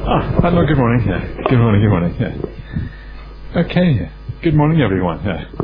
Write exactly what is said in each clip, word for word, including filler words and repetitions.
Ah, hello, good morning. Yeah. Good morning, good morning. Yeah. Okay. Good morning, everyone.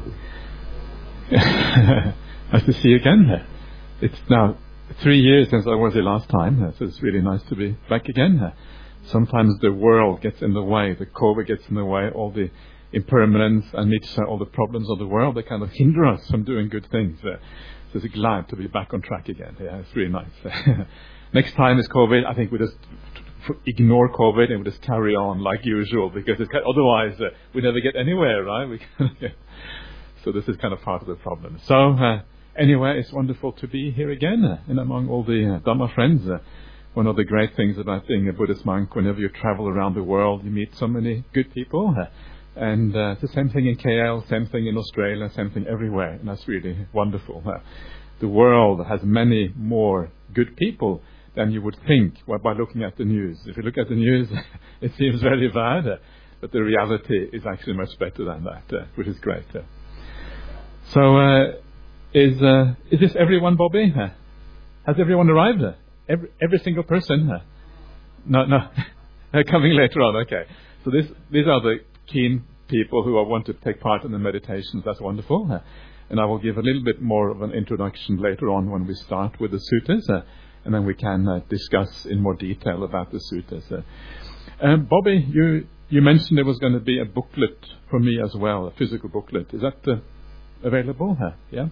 Yeah. Nice to see you again. Yeah. It's now three years since I was here last time, yeah, so it's really nice to be back again. Yeah. Sometimes the world gets in the way, the COVID gets in the way, all the impermanence and Nietzsche, all the problems of the world, they kind of hinder us from doing good things. Yeah. So it's glad to be back on track again. Yeah, it's really nice. Next time is COVID. I think we just ignore COVID and we just carry on like usual, because it's kind of, otherwise uh, we never get anywhere, right? We so this is kind of part of the problem. So uh, anyway, it's wonderful to be here again uh, and among all the uh, Dhamma friends. Uh, one of the great things about being a Buddhist monk, whenever you travel around the world, you meet so many good people. Uh, and uh, it's the same thing in K L, same thing in Australia, same thing everywhere. And that's really wonderful. Uh, the world has many more good people than you would think by looking at the news. If you look at the news, it seems very bad, uh, but the reality is actually much better than that, uh, which is great. Uh. So, uh, is uh, is this everyone, Bobby? Uh, has everyone arrived? Uh? Every every single person? Uh? No, no, coming later on. Okay. So this these are the keen people who want to take part in the meditations. That's wonderful. Uh, and I will give a little bit more of an introduction later on when we start with the suttas. Uh, And then we can uh, discuss in more detail about the suttas. Uh, um, Bobby, you, you mentioned there was going to be a booklet for me as well, a physical booklet. Is that uh, available? Uh, yeah?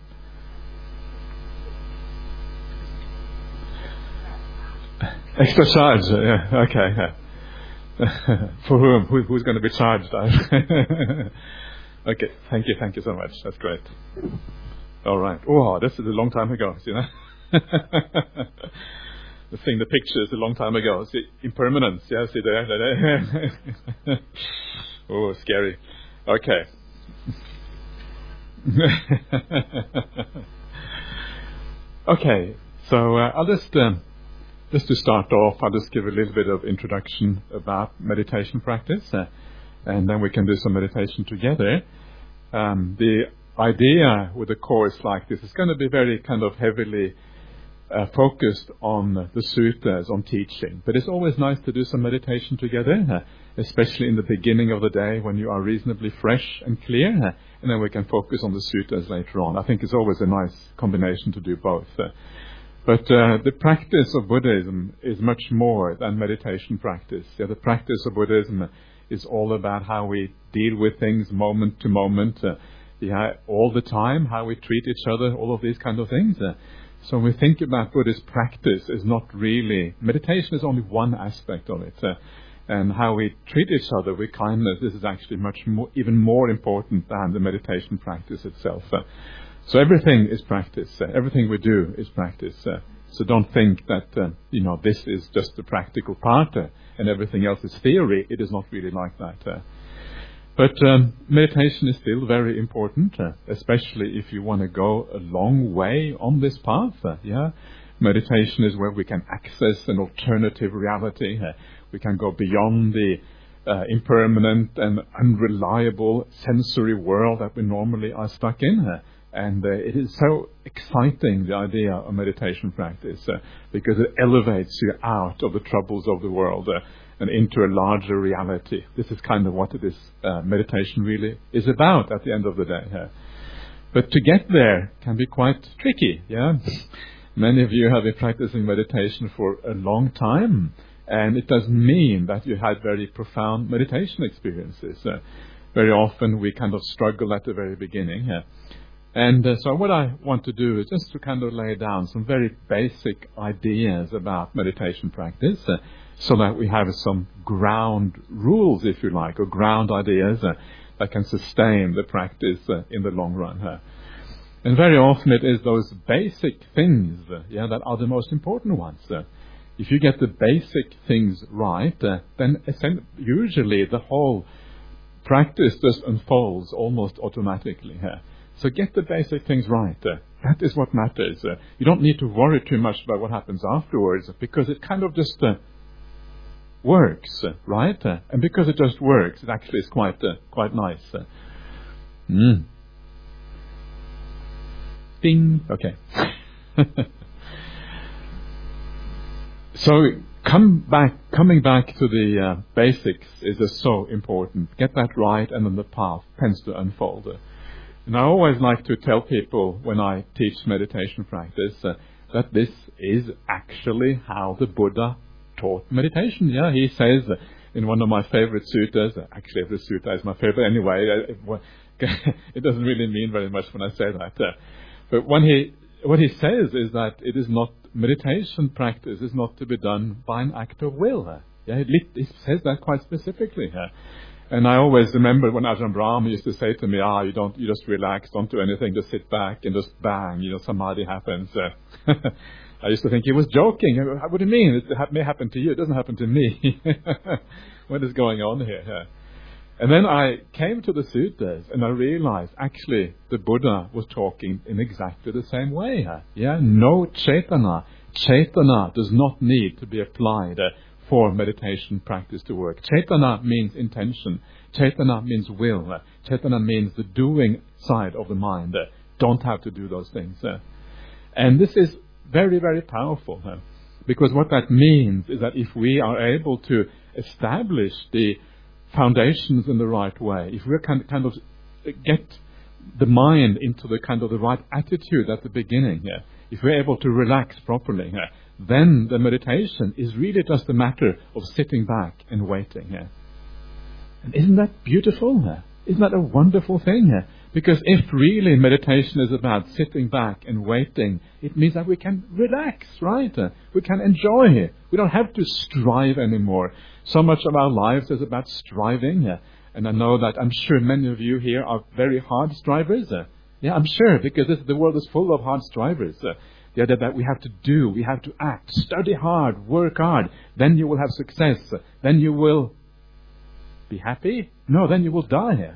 Extra charge? Uh, yeah, okay. Uh, for whom? Who, who's going to be charged? Okay, thank you, thank you so much. That's great. All right. Oh, this is a long time ago, you know. The thing, the picture is a long time ago. See, impermanence. Yeah, see there. there. Oh, scary. Okay. Okay. So uh, I'll just um, just to start off, I'll just give a little bit of introduction about meditation practice, uh, and then we can do some meditation together. Um, the idea with a course like this is going to be very kind of heavily Uh, focused on the suttas, on teaching. But it's always nice to do some meditation together, uh, especially in the beginning of the day when you are reasonably fresh and clear, uh, and then we can focus on the suttas later on. I think it's always a nice combination to do both. Uh, but uh, the practice of Buddhism is much more than meditation practice. Yeah, the practice of Buddhism is all about how we deal with things moment to moment, uh, yeah, all the time, how we treat each other, all of these kind of things. Uh, So when we think about Buddhist practice, is not really, meditation is only one aspect of it. Uh, and how we treat each other with kindness, this is actually much more, even more important than the meditation practice itself. Uh, so everything is practice. Uh, everything we do is practice. Uh, so don't think that, uh, you know, this is just the practical part uh, and everything else is theory. It is not really like that. Uh, But um, meditation is still very important, uh, especially if you want to go a long way on this path. Uh, yeah, meditation is where we can access an alternative reality. Uh, we can go beyond the uh, impermanent and unreliable sensory world that we normally are stuck in. Uh, and uh, it is so exciting, the idea of meditation practice, uh, because it elevates you out of the troubles of the world. Uh, and into a larger reality. This is kind of what it is, uh, meditation really is about at the end of the day. Yeah. But to get there can be quite tricky. Yeah, many of you have been practicing meditation for a long time, and it doesn't mean that you had very profound meditation experiences. Uh, very often we kind of struggle at the very beginning. Yeah. And uh, so what I want to do is just to kind of lay down some very basic ideas about meditation practice, uh, so that we have some ground rules, if you like, or ground ideas uh, that can sustain the practice uh, in the long run. Uh. And very often it is those basic things uh, yeah, that are the most important ones. Uh. If you get the basic things right, uh, then usually the whole practice just unfolds almost automatically. Uh. So get the basic things right. Uh. That is what matters. Uh. You don't need to worry too much about what happens afterwards, because it kind of just Uh, works, right? Uh, and because it just works, it actually is quite uh, quite nice. Uh, mm. Ding. Okay. So come back, coming back to the uh, basics is just so important. Get that right, and then the path tends to unfold. And I always like to tell people when I teach meditation practice uh, that this is actually how the Buddha taught meditation. Yeah, he says uh, in one of my favorite suttas, uh, actually every sutta is my favorite anyway, uh, it, it doesn't really mean very much when I say that. Uh, but when he, what he says is that it is not, meditation practice is not to be done by an act of will. Uh, yeah, it, it says that quite specifically. Uh, And I always remember when Ajahn Brahm used to say to me, ah, you don't, you just relax, don't do anything, just sit back and just bang, you know, samadhi happens. Uh, I used to think he was joking. What do you mean? It may happen to you. It doesn't happen to me. What is going on here? Yeah. And then I came to the suttas and I realized actually the Buddha was talking in exactly the same way. Uh, yeah, no cetana. Cetana does not need to be applied uh, for meditation practice to work. Cetana means intention. Cetana means will. Uh, Cetana means the doing side of the mind. Uh, don't have to do those things. Uh, and this is very, very powerful. Uh, because what that means is that if we are able to establish the foundations in the right way, if we can kind of get the mind into the kind of the right attitude at the beginning, uh, if we're able to relax properly, uh, then the meditation is really just a matter of sitting back and waiting. Uh. And isn't that beautiful? Uh? Isn't that a wonderful thing? Uh? Because if really meditation is about sitting back and waiting, it means that we can relax, right? Uh, we can enjoy it. We don't have to strive anymore. So much of our lives is about striving. Uh, and I know that I'm sure many of you here are very hard strivers. Uh, yeah, I'm sure, because this, the world is full of hard strivers. Uh, the idea that we have to do, we have to act, study hard, work hard. Then you will have success. Uh, then you will be happy? No, then you will die.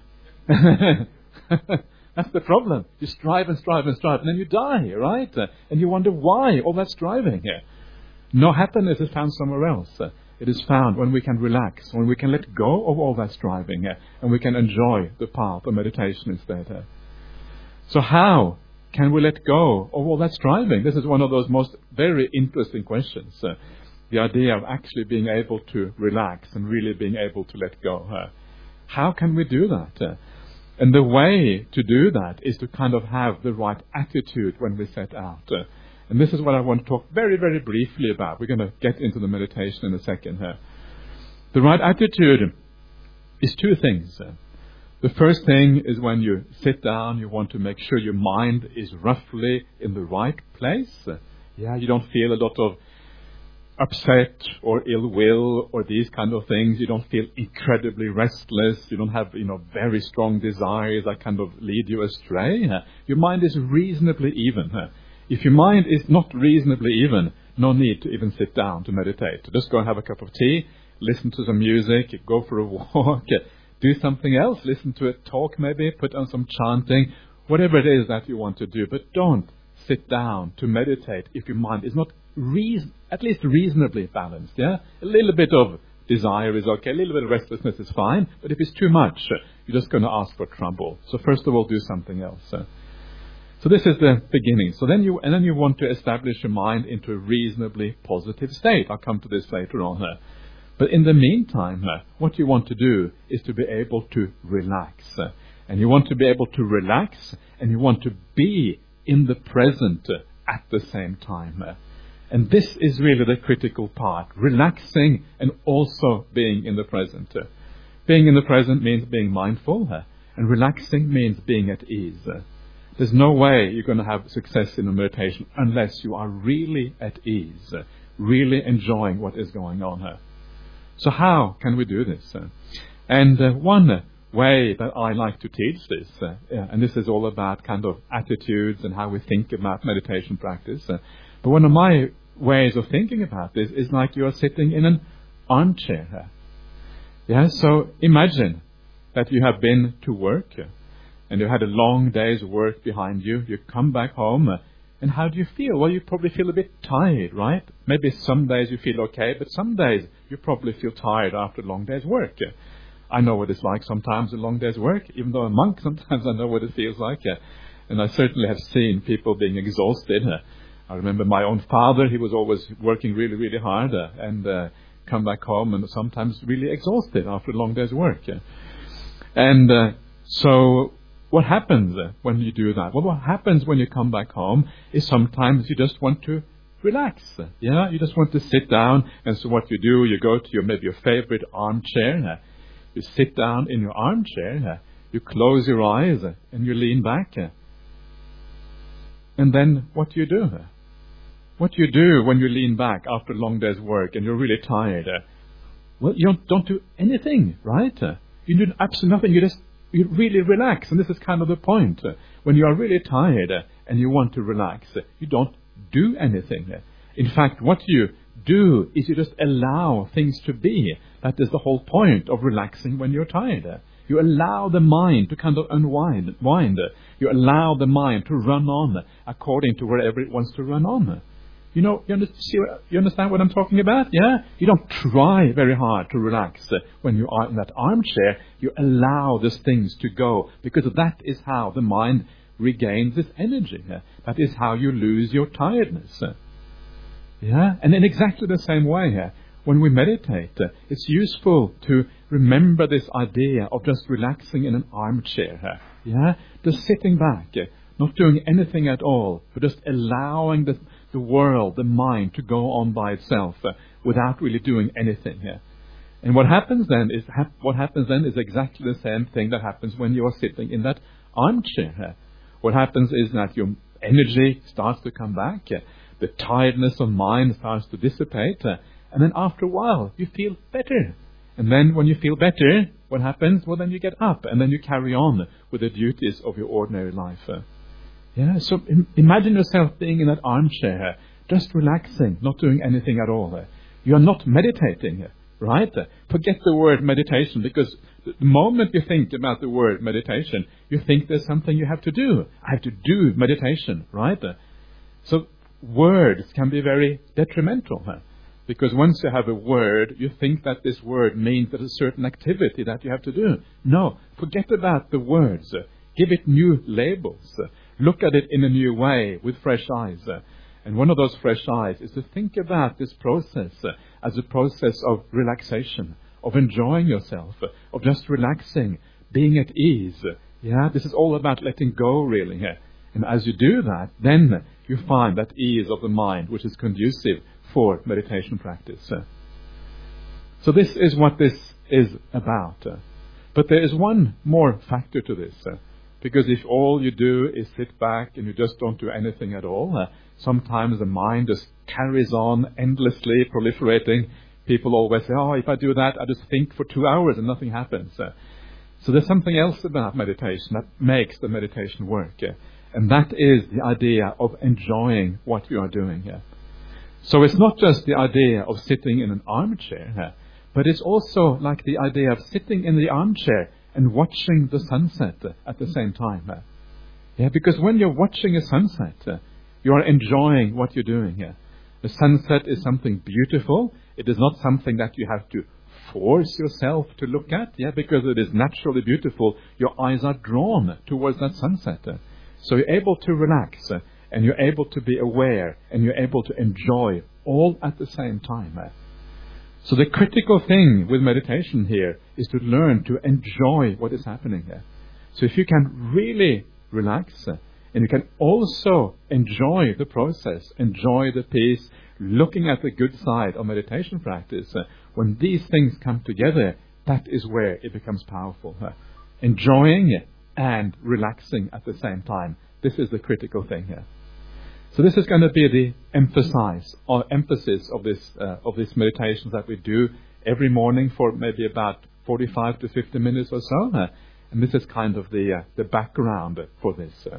That's the problem. You strive and strive and strive, and then you die, right? Uh, and you wonder why all that striving here. No happiness is found somewhere else. Uh, it is found when we can relax, when we can let go of all that striving, uh, and we can enjoy the path of meditation instead. Uh. So how can we let go of all that striving? This is one of those most very interesting questions. Uh, the idea of actually being able to relax and really being able to let go. Uh, how can we do that? Uh, And the way to do that is to kind of have the right attitude when we set out. Uh, and this is what I want to talk very, very briefly about. We're going to get into the meditation in a second here. The right attitude is two things. Uh, the first thing is when you sit down, you want to make sure your mind is roughly in the right place. Uh, yeah, you don't feel a lot of upset or ill will or these kind of things. You don't feel incredibly restless. You don't have, you know, very strong desires that kind of lead you astray. Your mind is reasonably even. If your mind is not reasonably even, no need to even sit down to meditate. Just go and have a cup of tea, listen to some music, go for a walk, do something else, listen to a talk maybe, put on some chanting, whatever it is that you want to do. But don't sit down to meditate if your mind is not reason, at least reasonably balanced. Yeah, a little bit of desire is okay, a little bit of restlessness is fine, but if it's too much, you're just going to ask for trouble. So first of all, do something else. So this is the beginning. So then you, and then you want to establish your mind into a reasonably positive state. I'll come to this later on. But in the meantime, what you want to do is to be able to relax, and you want to be able to relax, and you want to be in the present at the same time. And this is really the critical part, relaxing and also being in the present. Being in the present means being mindful, and relaxing means being at ease. There's no way you're going to have success in a meditation unless you are really at ease, really enjoying what is going on. So how can we do this? And uh, one way that I like to teach this, uh, yeah, and this is all about kind of attitudes and how we think about meditation practice. Uh, but one of my ways of thinking about this is like you are sitting in an armchair. Yeah, so imagine that you have been to work and you had a long day's work behind you. You come back home, and how do you feel? Well, you probably feel a bit tired, right? Maybe some days you feel okay, but some days you probably feel tired after a long day's work. I know what it's like sometimes, a long day's work. Even though I'm a monk, sometimes I know what it feels like. And I certainly have seen people being exhausted. I remember my own father, he was always working really, really hard uh, and uh, come back home and sometimes really exhausted after a long day's work. Yeah. And uh, so what happens uh, when you do that? Well, what happens when you come back home is sometimes you just want to relax. Yeah, you just want to sit down. And so what you do, you go to your maybe your favorite armchair. Uh, you sit down in your armchair. Uh, you close your eyes uh, and you lean back. Uh, and then what do you do? Uh, what do you do when you lean back after a long day's work and you're really tired? Uh, well, you don't, don't do anything, right? Uh, you do absolutely nothing. You just you really relax. And this is kind of the point. Uh, when you are really tired uh, and you want to relax, uh, you don't do anything. In fact, what you do is you just allow things to be. That is the whole point of relaxing when you're tired. You allow the mind to kind of unwind. Wind. You allow the mind to run on according to wherever it wants to run on. You know, you understand, you understand what I'm talking about? Yeah? You don't try very hard to relax when you are in that armchair. You allow these things to go because that is how the mind regains its energy. That is how you lose your tiredness. Yeah? And in exactly the same way, when we meditate, it's useful to remember this idea of just relaxing in an armchair. Yeah? Just sitting back, not doing anything at all, but just allowing the, the world, the mind, to go on by itself uh, without really doing anything. Uh. And what happens then is hap- what happens then is exactly the same thing that happens when you are sitting in that armchair. Uh. What happens is that your energy starts to come back, uh, the tiredness of mind starts to dissipate, uh, and then after a while you feel better. And then when you feel better, what happens? Well, then you get up and then you carry on with the duties of your ordinary life. Uh. Yeah, so im- imagine yourself being in that armchair, just relaxing, not doing anything at all. You are not meditating, right? Forget the word meditation, because the moment you think about the word meditation, you think there's something you have to do. I have to do meditation, right? So words can be very detrimental, because once you have a word, you think that this word means there's a certain activity that you have to do. No, forget about the words. Give it new labels. Look at it in a new way with fresh eyes. And one of those fresh eyes is to think about this process as a process of relaxation, of enjoying yourself, of just relaxing, being at ease. Yeah, this is all about letting go, really. And as you do that, then you find that ease of the mind, which is conducive for meditation practice. So this is what this is about. But there is one more factor to this. Because if all you do is sit back and you just don't do anything at all, uh, sometimes the mind just carries on endlessly proliferating. People always say, oh, if I do that, I just think for two hours and nothing happens. Uh, so there's something else about meditation that makes the meditation work. Uh, and that is the idea of enjoying what you are doing. Uh. So it's not just the idea of sitting in an armchair, uh, but it's also like the idea of sitting in the armchair and watching the sunset uh, at the same time. Uh. Yeah, because when you're watching a sunset, uh, you are enjoying what you're doing here. The sunset is something beautiful. It is not something that you have to force yourself to look at, yeah, because it is naturally beautiful. Your eyes are drawn towards that sunset. Uh. So you're able to relax, uh, and you're able to be aware, and you're able to enjoy all at the same time. Uh. So the critical thing with meditation here is to learn to enjoy what is happening here. So if you can really relax, uh, and you can also enjoy the process, enjoy the peace, looking at the good side of meditation practice, uh, when these things come together, that is where it becomes powerful. Uh, enjoying and relaxing at the same time. This is the critical thing here. So this is going to be the emphasis or emphasis of this uh, of this meditation that we do every morning for maybe about forty-five to fifty minutes or so. Uh, and this is kind of the uh, the background for this. Uh.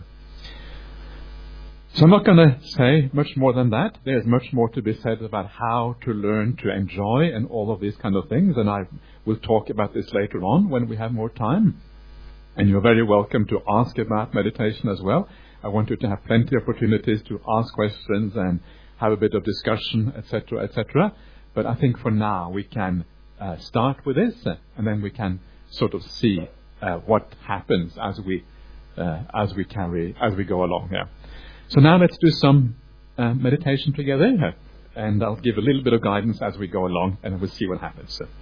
So I'm not going to say much more than that. There's much more to be said about how to learn to enjoy and all of these kind of things. And I will talk about this later on when we have more time. And you're very welcome to ask about meditation as well. I want you to have plenty of opportunities to ask questions and have a bit of discussion, et cetera, et cetera. But I think for now we can uh, start with this, uh, and then we can sort of see uh, what happens as we uh, as we carry as we go along here. So now let's do some uh, meditation together, uh, and I'll give a little bit of guidance as we go along, and we'll see what happens. So.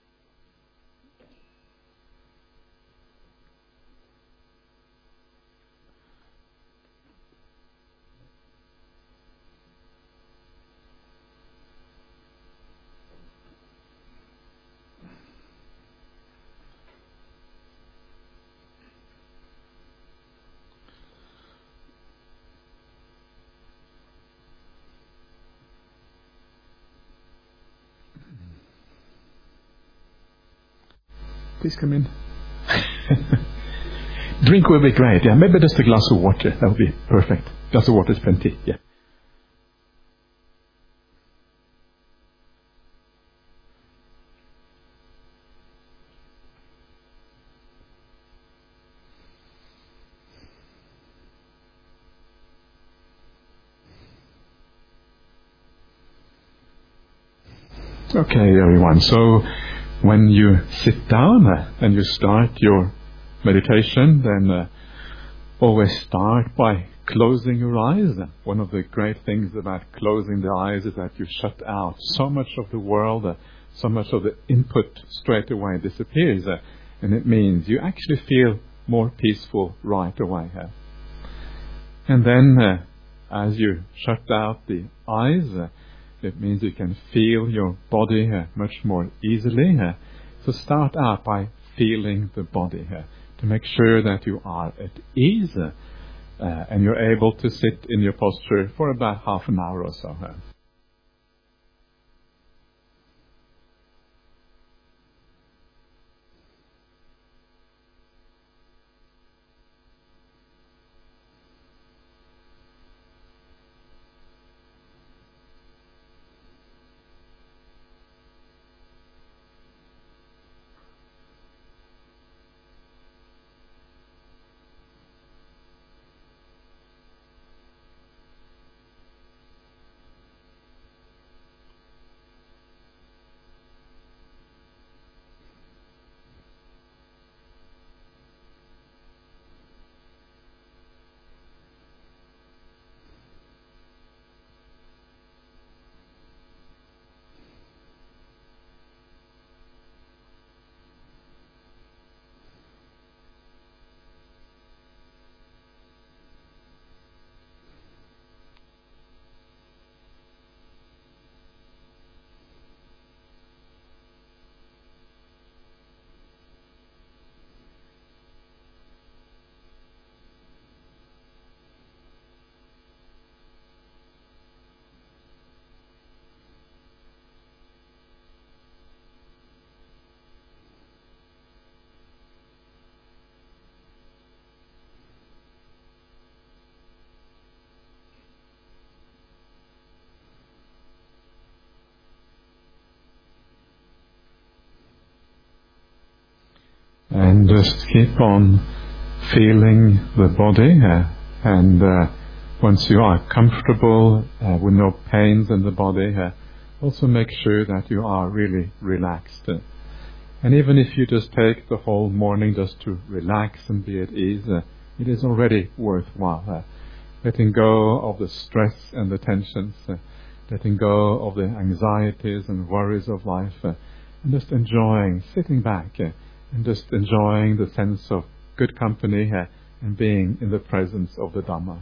Please come in. Drink will be great. Yeah, maybe just a glass of water. That would be perfect. Glass of water is plenty. Yeah. Okay, everyone. So when you sit down uh, and you start your meditation, then uh, always start by closing your eyes. One of the great things about closing the eyes is that you shut out so much of the world, uh, so much of the input straight away disappears, uh, and it means you actually feel more peaceful right away. Uh. And then uh, as you shut out the eyes, uh, it means you can feel your body uh, much more easily. Uh, so start out by feeling the body uh, to make sure that you are at ease uh, uh, and you're able to sit in your posture for about half an hour or so. Uh. And just keep on feeling the body, uh, and uh, once you are comfortable uh, with no pains in the body, uh, also make sure that you are really relaxed. Uh, and even if you just take the whole morning just to relax and be at ease, uh, it is already worthwhile. Uh, letting go of the stress and the tensions, uh, letting go of the anxieties and worries of life, uh, and just enjoying, sitting back, uh, and just enjoying the sense of good company uh, and being in the presence of the Dhamma.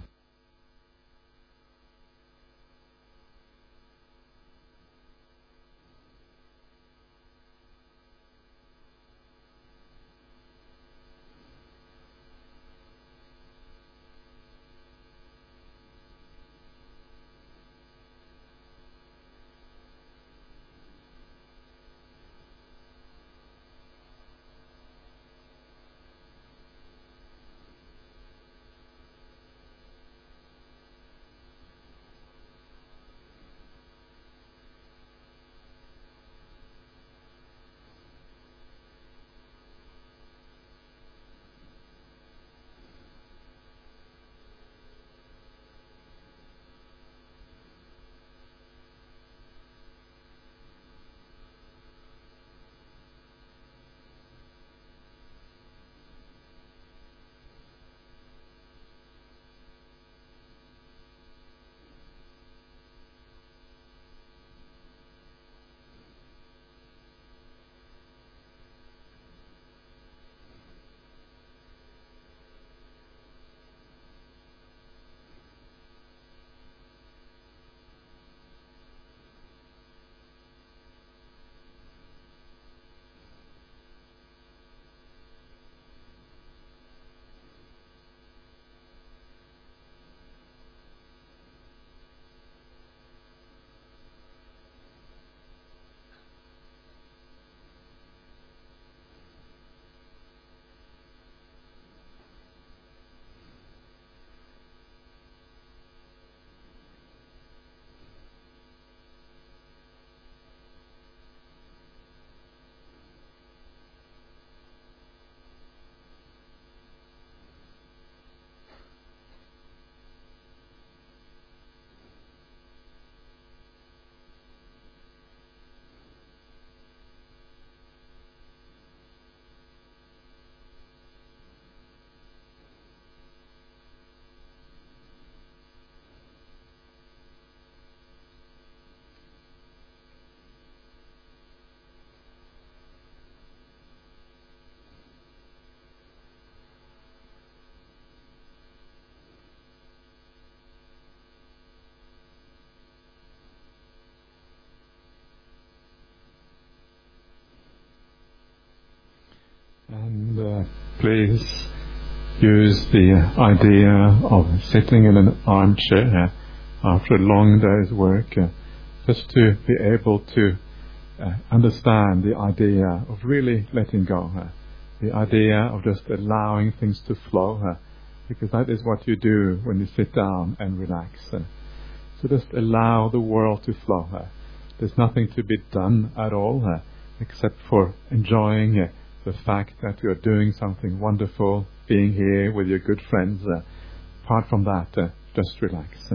And uh, please use the idea of sitting in an armchair after a long day's work, uh, just to be able to uh, understand the idea of really letting go, uh, the idea of just allowing things to flow, uh, because that is what you do when you sit down and relax. Uh, so just allow the world to flow. Uh, there's nothing to be done at all, uh, except for enjoying uh, the fact that you're doing something wonderful, being here with your good friends. Uh, apart from that, uh, just relax. Uh,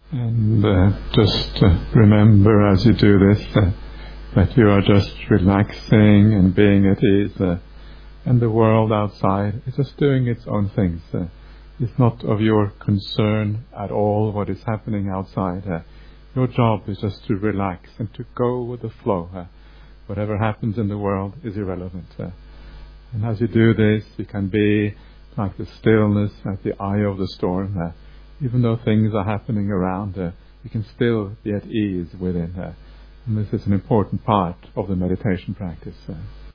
And uh, just uh, remember as you do this uh, that you are just relaxing and being at ease, uh, and the world outside is just doing its own things. Uh, it's not of your concern at all what is happening outside. Uh, your job is just to relax and to go with the flow. Uh, whatever happens in the world is irrelevant. Uh, and as you do this, you can be like the stillness at the eye of the storm. Uh, even though things are happening around, uh, you can still be at ease within. Uh, and this is an important part of the meditation practice. Uh.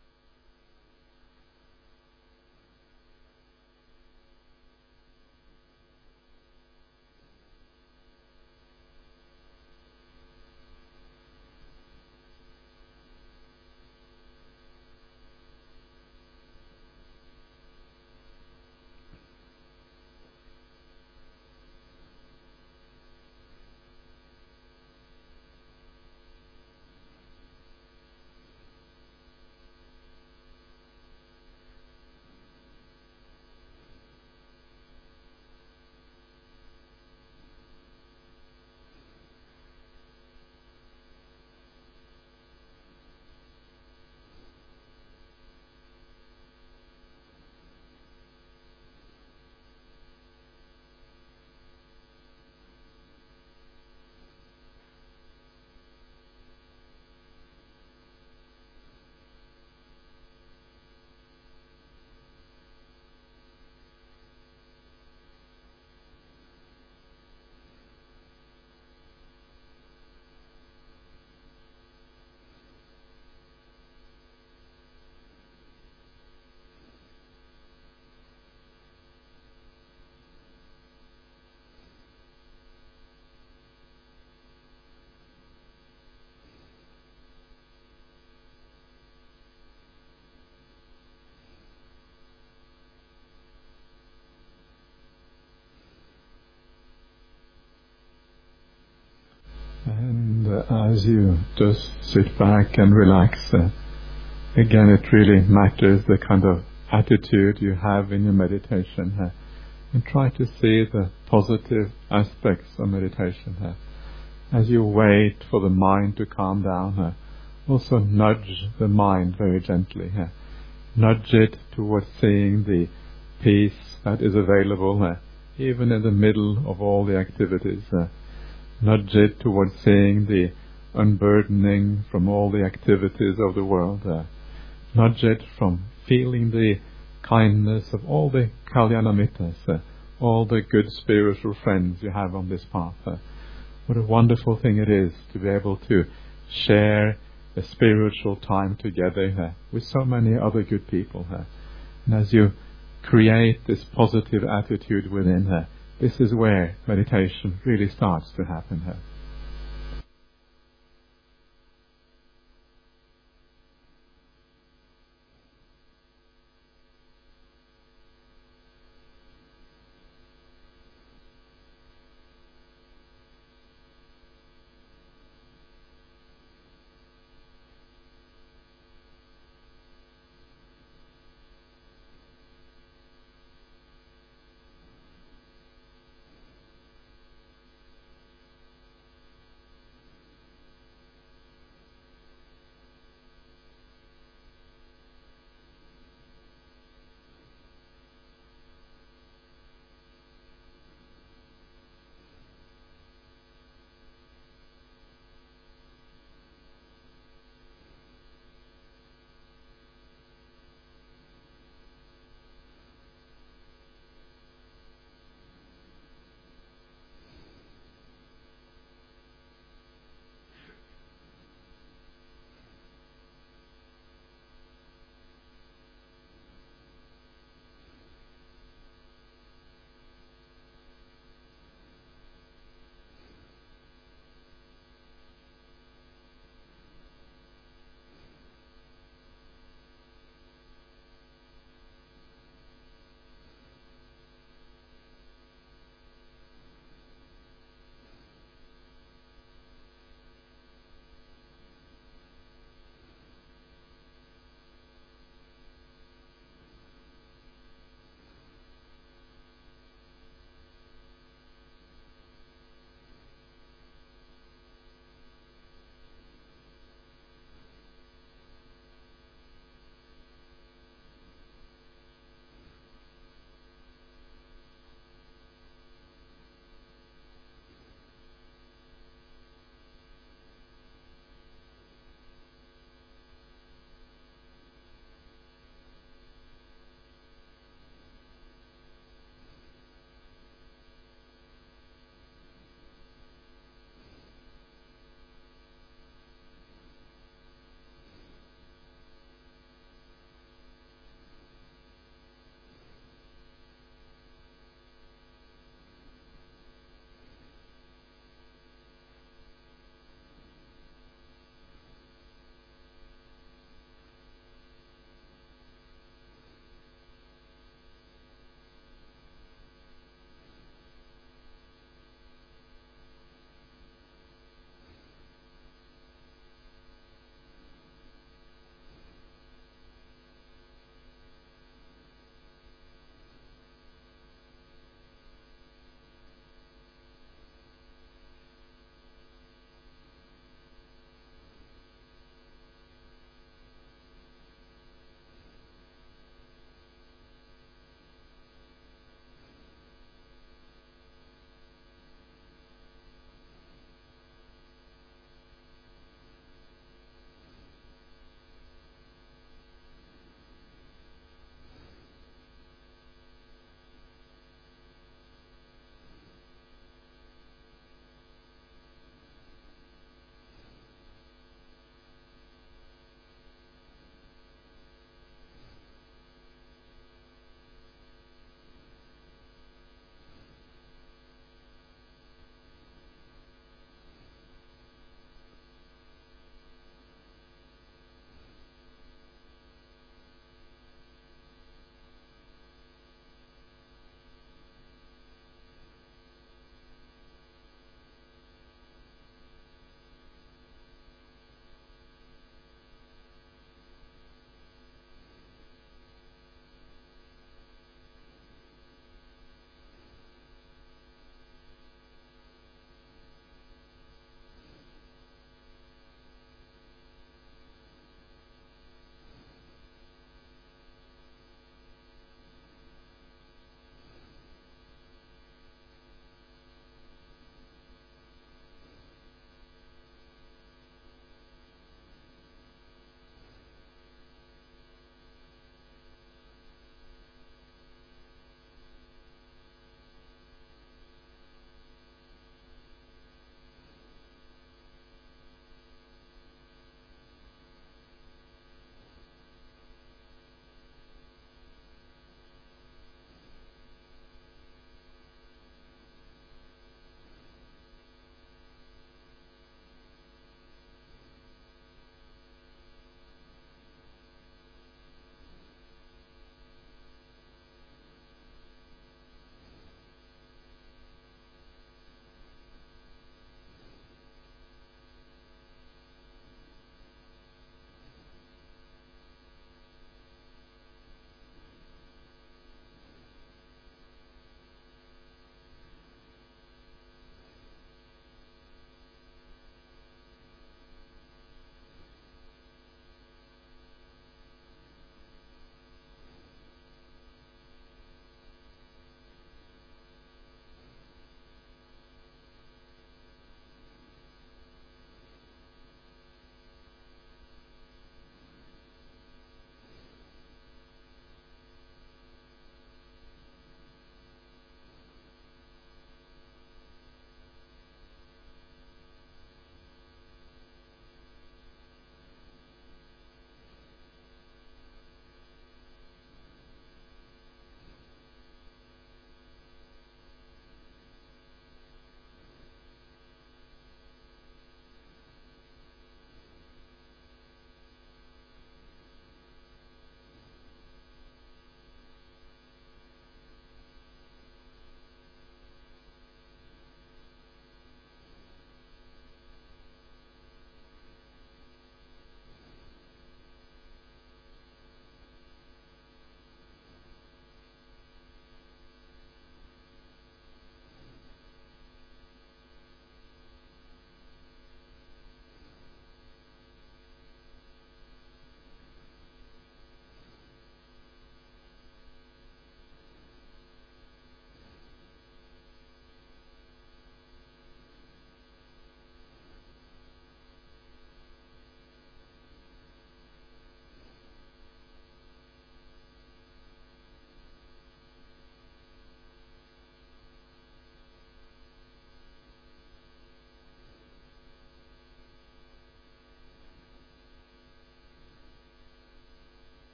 And uh, as you just sit back and relax, uh, again it really matters the kind of attitude you have in your meditation. Uh, and try to see the positive aspects of meditation. Uh, as you wait for the mind to calm down, uh, also nudge the mind very gently. Uh, nudge it towards seeing the peace that is available uh, even in the middle of all the activities. Uh, Nudge it towards seeing the unburdening from all the activities of the world. Uh, nudge it from feeling the kindness of all the Kalyanamitas, uh, all the good spiritual friends you have on this path. Uh, what a wonderful thing it is to be able to share a spiritual time together uh, with so many other good people. Uh, and as you create this positive attitude within her, this is where meditation really starts to happen. Uh.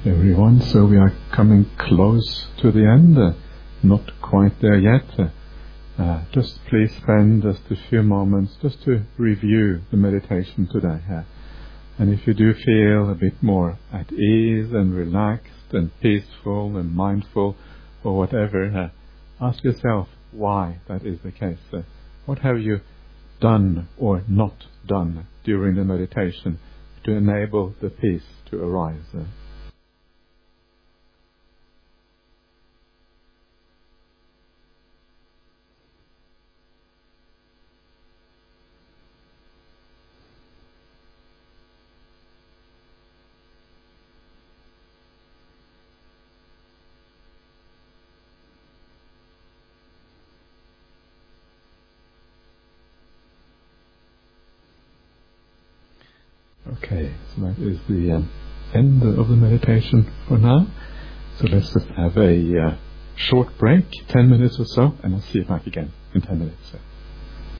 everyone. So we are coming close to the end, uh, not quite there yet. Uh, uh, just please spend just a few moments just to review the meditation today. Uh, and if you do feel a bit more at ease and relaxed and peaceful and mindful or whatever, uh, ask yourself why that is the case. Uh, what have you done or not done during the meditation to enable the peace to arise? Uh, Okay, so that is the um, end of the meditation for now. So let's just have a uh, short break, ten minutes or so, and I'll see you back again in ten minutes.